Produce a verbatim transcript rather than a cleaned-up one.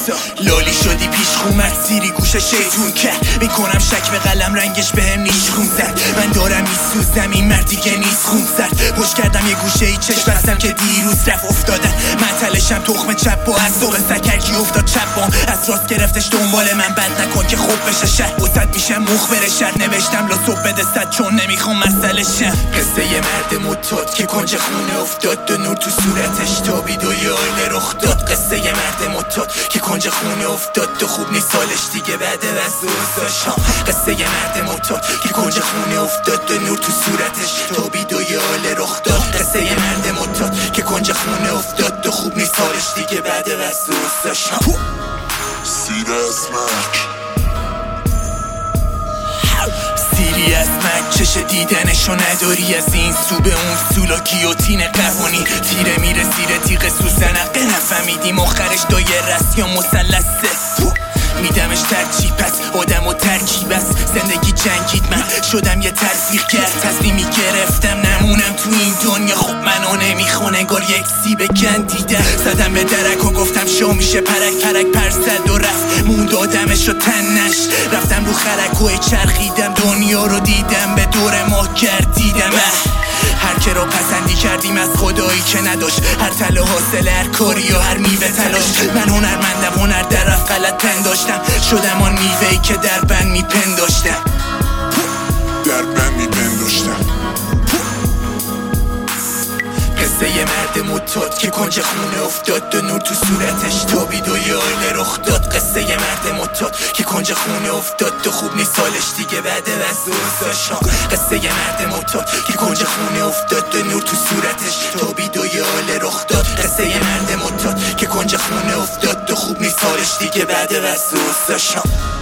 لالی شدی پیش خومت زیری گوش شیطون کرد. میکنم شک به قلم رنگش بهم نیش خون زد. من دارم میسوزم این مرد دیگه نیست خون زد. پشت کردم یه گوشه ای چشم بستم که دیروز رفت افتادن. من تلشم تخم چپ و از صبح سکرکی افتاد چپ بام. از راست گرفتش دنبال من بد نکن که خوب بشه شهر. وسط میشم مخبر شهر نوشتم لا صبح بده صد چون نمیخوام مسئله شم. قصه یه مرد متاد که کنج خونه افتاد. دو نور تو صورتش تابید و یه آینه رخ داد. قصه یه مرد متاد که کنج خونه افتاد. تو خوب نیست سالش دیگه بعد از روزاشم. قصه یه مرد متاد که کنج خونه افتاد. دو نور تو صورتش تابید و یه آینه رخ داد. قصه یه مرد متاد که کنج خونه افتاد. تو خوب نیست سالش دیگه بعد از روزاشم. سیری از من چش دیدنشو نداری. از این سو به اون سولا گیوتین قوانی. تیره میره زیر تیغ سوزنقه. نفهمیدی مخرش دایر است یا مثلثه. میدمش ترجیح پس آدم و ترکیب است. زندگی جنگید من شدم یه تلفیق کرد. تصمیمی گرفتم نمونم تو این دنیا. خب منو نمیخونه گل یک سیب کندیدم. زدم به درک و گفتم شو میشه پرک پرک پر زد و رفت. موند آدمش و تنش. رفتم رو خرک و چرخیدم دنیا رو دیدم. به دور ماه گردیدم. هر که رو پسندی کردیم از خدایی که نداشت. هر تله حاصل هر کاری و هر میوه تلاش. من هنرمندم هنر در رفت غلط پنداشتم. شدم آن میوهی که در بند میپنداشتم. در بند میپنداشتم. قصه یه مرد متاد که کنج خونه افتاد. دو نور تو صورتش تابید و یه آینه رخ داد. قصه یه مرد متاد که کنج خونه افتاد. تو خوب نیست سالش دیگه بعد از روزاشم. قصه یه مرد متاد که کنج خونه افتاد. دو نور تو صورتش تابید و یه آینه رخ داد. قصه یه مرد متاد که کنج خونه افتاد. تو خوب نیست سالش دیگه بعد از روزاشم.